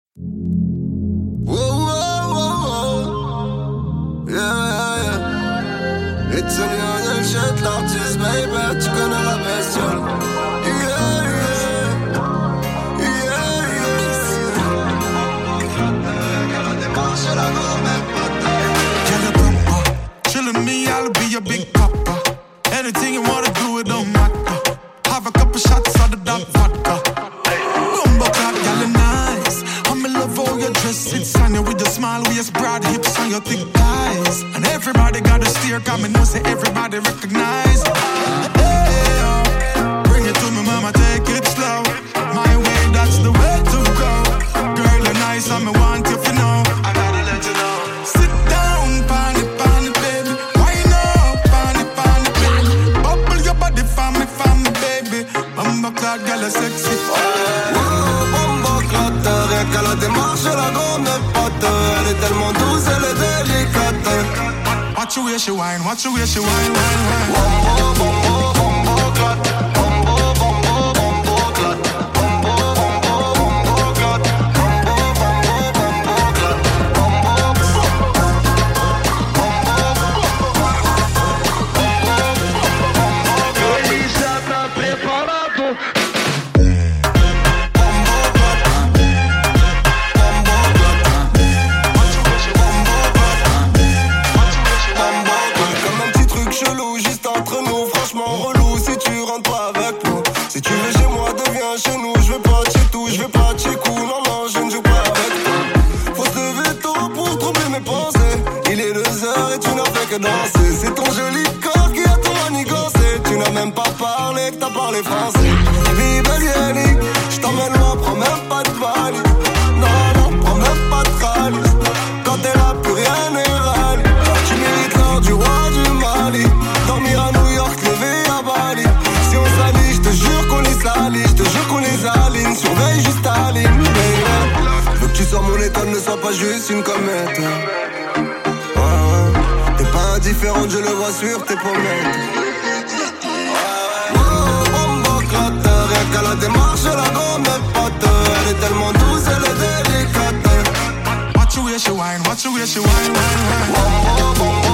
Whoa, whoa, whoa, whoa. Yeah, yeah. It's a new shit, l'artiste, baby. Tu connais la bestiole. Yeah, yeah. Yeah, yeah. Chillin' me, I'll be your big papa. Anything you wanna do, it don't matter. Have a couple shots of the dark vodka. Bumbo clap, y'all nice. I'm in love how your dress sits on you with your small waist, broad hips and your thick thighs. And everybody got a steer, come and know say everybody recognize. Hey, oh. Bring it to me, mama, take it slow. My way, that's the way to go. Girl, you're nice, and I want you to know. I gotta let you know. Sit down, pon it, baby. Wind up, pon it, baby. Bubble your body for me, baby. Bumbo clad, girl, you're sexy. Rien qu'à la démarche, la grande pote. Elle est tellement douce, elle est délicate. Watch your way she wine, watch your way she wine, wine, wine. Bombo, bombo, bombo, clat. Bombo, bombo, bombo, clat. Bombo, bombo, bombo, clat. Bombo, bombo, bombo, clat. Chez nous, je veux pas de chez tout, je veux pas de chez cool, non, non, je ne joue pas avec toi. Faut se lever tôt pour troubler mes pensées. Il est 2h et tu n'as fait que danser. C'est ton joli corps qui a tout manigancé. Tu n'as même pas parlé, que t'as parlé français. Vive je t'emmène loin, prends même pas de valise. Non, non, prends même pas de calice. Quand t'es là, plus rien n'est rallye. Tu mérites l'or du roi du Mali. Dormir à New York, lever à Bali. Si on s'allie, je te jure qu'on les salit. Je te jure qu'on les aligne, surveille juste ta ligne, baby. Veux que tu sois mon étoile, ne sois pas juste une comète. Ouais, ouais. T'es pas indifférente, je le vois sur tes pommettes. Bombo clotte, rien qu'à la démarche, la gomme pote. Elle est tellement douce, elle est délicate. Watch your way she wine, watch your way she wine, wine, wine. Bombo, bombo.